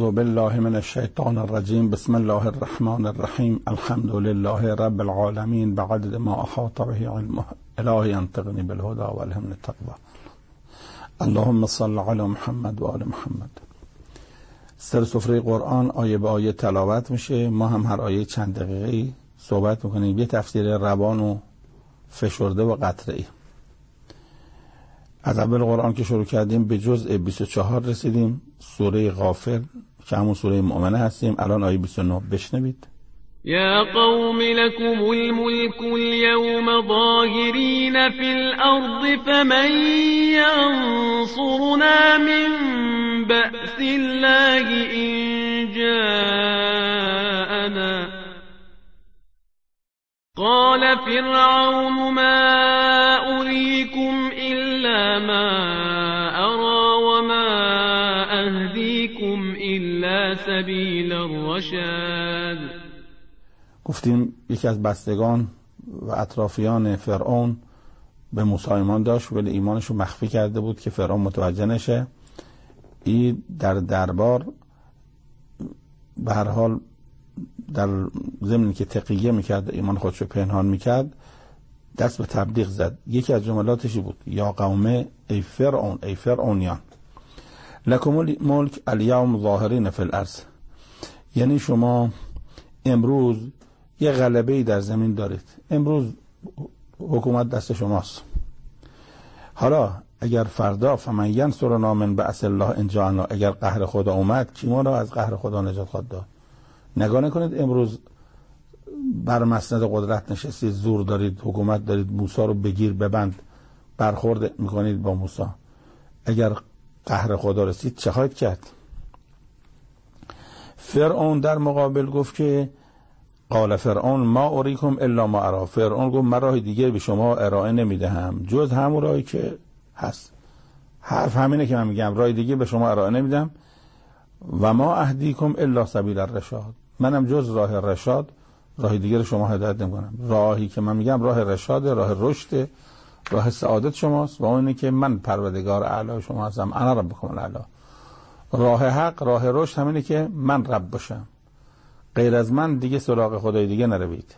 اعوذ بالله من الشیطان الرجیم. بسم الله الرحمن الرحیم. الحمد لله رب العالمین بعدد ما احاط به علمه. الهی انطقنی بالهدى والهمنی التقوى. اللهم صل علی محمد و آل محمد. سر سفره قرآن آیه به آیه تلاوت میشه. ما هم هر آیه چند دقیقه‌ای صحبت میکنیم. یه تفسیر روان و فشرده و قطره‌ای. از اول قرآن که شروع کردیم به جزء 24 رسیدیم. سوره غافر که همون سوره مؤمنه هستیم. الان آیه 29 بشنوید. یا قوم لكم الملك اليوم ظاهرين في الأرض فمن ينصرنا من بأس الله إن جاءنا قال فرعون ما أريكم إلا ما أرى وما أهديكم إلا سبيل الرشاد. گفتیم یکی از بستگان و اطرافیان فرعون به موسی ایمان داشت ولی ایمانش رو مخفی کرده بود که فرعون متوجه نشه. این در دربار به هر حال در ضمن که تقیه میکرد، ایمان خودش رو پنهان میکرد، دست به تبلیغ زد. یکی از جملاتشی بود یا قوم ای فرعون، ای فرعونیان، لکم الملک الیوم ظاهرین فی الارض، یعنی شما امروز یه غلبه‌ای در زمین دارید، امروز حکومت دست شماست. حالا اگر فردا فمن ینصرنا من بأس الله ان جاءنا، اگر قهر خدا اومد کی ما را از قهر خدا نجات خواهد داد؟ نگاه نکنید امروز بر مسند قدرت نشستید، زور دارید، حکومت دارید، موسی رو بگیر ببند، برخورد میکنید با موسی. اگر قهر خدا رسید چه خواهید کرد؟ فرعون در مقابل گفت که قال فرعون ما اریکم الا ما ارا. فرعون گفت من راه دیگه به شما ارائه نمیدهم جز همون راهی که هست. حرف همینه که من میگم، راه دیگه به شما ارائه نمیدم. و ما اهدیکم الا سبیل الرشاد، منم جز راه رشاد راه دیگه رو شما هدایت نمیکنم. راهی که من میگم راه رشاد، راه رشد، راه سعادت شماست و اونه که من پروردگار اعلی شما هستم. انا ربکم الاعلی. راه حق، راه رشد همینه که من رب باشم، غیر از من دیگه سراغ خدای دیگه نروید.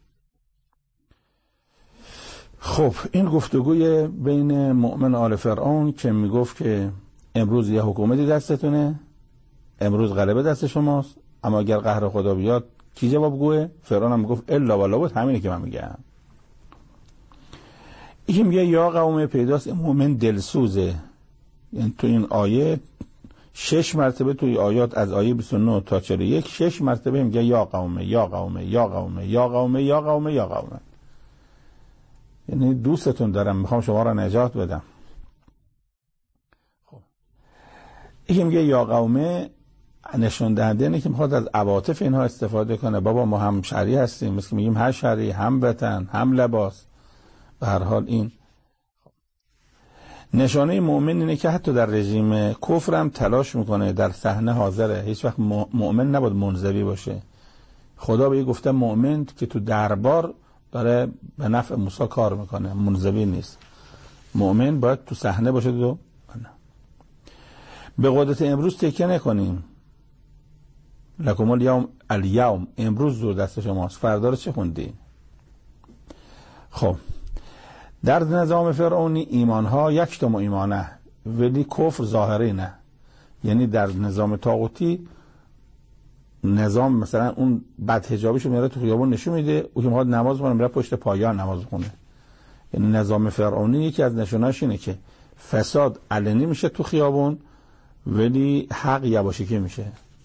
خب این گفتگوی بین مؤمن آل فرعون که میگفت که امروز یه حکومتی دستتونه، امروز غلبه دست شماست، اما اگر قهر خدا بیاد کی جوابگوه؟ فرعون هم میگفت الا والله بود، همینه که من میگم. این میگه یا قوم پیداست مؤمن دلسوزه. یعنی تو این آیه 6 مرتبه توی آیات از آیه 29 تا 41 6 مرتبه میگه یا قوم یا قوم یا قوم یا قوم یا قوم یا قوم. یعنی دوستتون دارم، میخوام شما را نجات بدم. خب این میگه یا قوم نشون دهنده اینه که میخواد از عواطف اینها استفاده کنه. بابا ما هم شرعی هستیم، مثل میگیم هم شرعی، هم وطن، هم لباس. به هر حال این نشانه مؤمن اینه که حتی در رژیم کفر هم تلاش میکنه، در صحنه حاضره. هیچ وقت مؤمن نباید منزوی باشه. خدا به گفته مؤمن که تو دربار داره به نفع موسی کار میکنه، منزوی نیست. مؤمن باید تو صحنه باشه. دو به قدرت امروز تکیه نکنیم. لکم الیوم، امروز زور دست شماست. فردا رو چه خوندی؟ خب در نظام فرعونی ایمانها یک تا ایمانه ولی کفر ظاهری نه. یعنی در نظام طاغوتی نظام مثلا اون بدحجابیشو میاره تو خیابون نشون میده، او که میخواد نماز بخونه میره پشت پایان نماز بخونه. یعنی نظام فرعونی یکی از نشوناش اینه که فساد علنی میشه تو خیابون ولی حق یواشکی میشه.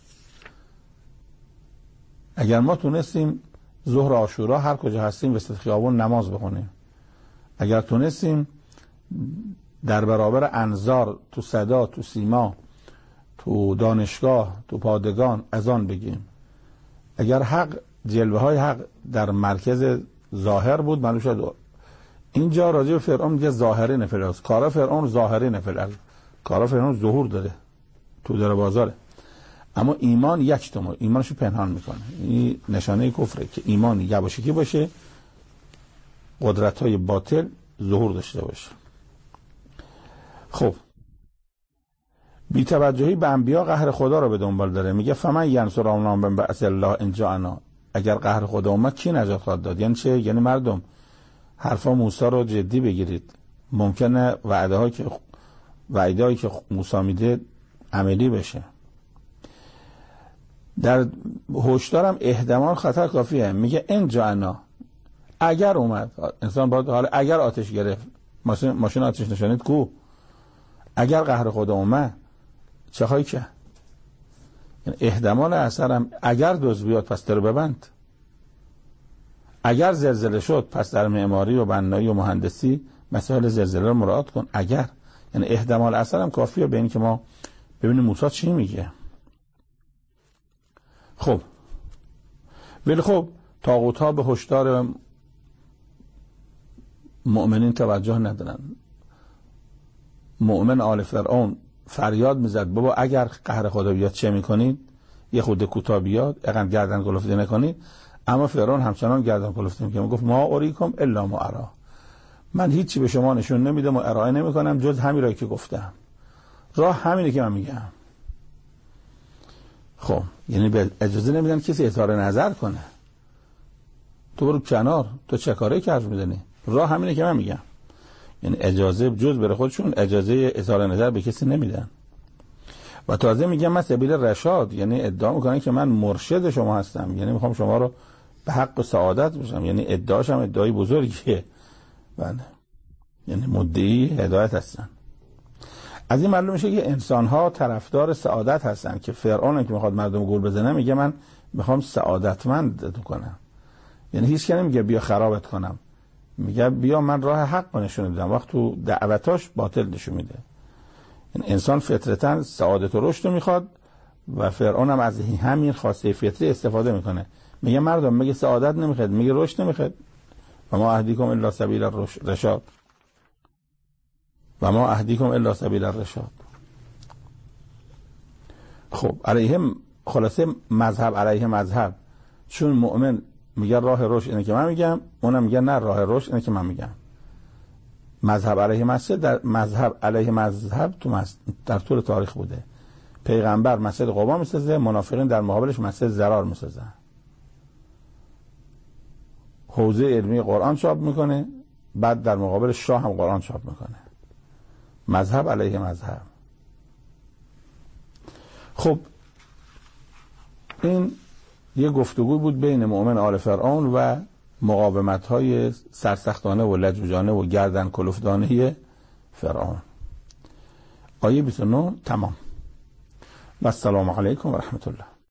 اگر ما تونستیم ظهر عاشورا هر کجا هستیم وسط خیابون نماز بخونیم، اگر تونستیم در برابر انظار، تو صدا، تو سیما، تو دانشگاه، تو پادگان اذان بگیم، اگر حق، جلوه های حق در مرکز ظاهر بود، معلوم شد. اینجا راجع به فرعون میگه ظاهری نفل، کارا فرعون ظاهری نفل، کارا فرعون ظهور داره، تو در بازاره. اما ایمان یک تا ایمانشو پنهان میکنه. این نشانه کفره که ایمان یواشکی باشه، قدرت‌های باطل ظهور داشته باشه. خب بی توجهی به انبیا قهر خدا رو به دنبال داره. میگه فمن ینصرنا من بأس الله ان جاءنا، اگر قهر خدا اومد کی نجات خواهد داد؟ یعنی چه؟ یعنی مردم حرفا موسی رو جدی بگیرید. ممکنه وعده‌ای که موسی میده عملی بشه. در هشدارم احتمال خطر کافیه. میگه ان جاءنا، اگر اومد انسان باید حالا اگر آتش گرفت، ماشین آتش نشانید کو، اگر قهر خدا اومد چه خواهی که؟ یعنی احتمال اثرم اگر دوز بیاد پس در ببند، اگر زلزله شد پس در معماری و بنایی و مهندسی مسائل زلزله رو مراعات کن. اگر یعنی احتمال اثرم کافیه به این که ما ببینیم موسی چی میگه. خب ولی خب طاغوت‌ها به هشدار مؤمنین توجه ندارن. مؤمن آل فرعون فریاد میزد بابا اگر قهر خدا بیاد چه میکنید؟ یه خود کوتاه بیاد، اگر گردن کلفتی نکنید. اما فرعون همچنان گردن کلفتی میکنه. گفت ما اریکم الا ما ارا، من هیچی به شما نشون نمیدم و ارائه نمیکنم جز همین رایی که گفتم. راه همینه که من میگم. خب یعنی به اجازه نمیدن کسی اظهار نظر کنه. تو برو کنار، تو چه کاری کردی میدنی؟ راه همینه که من میگم. یعنی اجازه جز برای خودشون اجازه اظهار نظر به کسی نمیدن. و تازه میگم من سبیل رشاد، یعنی ادعا میکنن که من مرشد شما هستم، یعنی میخوام شما رو به حق سعادت بشم. یعنی ادعاشم ادعای بزرگیه. بله یعنی مدعی هدایت هستن. از این معلوم میشه که انسان ها طرفدار سعادت هستن که فرعون که میخواد مردم گول بزنه میگه من میخوام سعادتمند کنم. یعنی هیچ کی نمیگه بیا خرابت کنم، میگه بیا من راه حق نشون میدم. وقت تو دعوتاش باطل نشون میده. یعنی انسان فطرتاً سعادت و رشد میخواد و فرعون هم از همین خواسته فطری استفاده میکنه. میگه مردم میگه سعادت نمیخواد، میگه رشد نمیخواد. و ما اهدیکم الا سبیل الرشاد، و ما اهدیکم الا سبیل الرشاد. خب علیهم خلاصه مذهب علیه مذهب، چون مؤمن میگه راه رشد اینه که من میگم، اونم میگه نه راه رشد اینه که من میگم. مذهب علیه مسجد در مذهب علیه مذهب در طول تاریخ بوده. پیغمبر مسجد قبا میسازه، منافقین در مقابلش مسجد ضرار میسازن. حوزه علمی قرآن چاپ میکنه، بعد در مقابل شاه هم قرآن چاپ میکنه. مذهب علیه مذهب. خب این یه گفتگو بود بین مؤمن آل فرعون و مقاومت‌های سرسختانه و لجوجانه و گردن کلفتانه فرعون. آیه 29 تمام. و السلام علیکم و رحمت الله.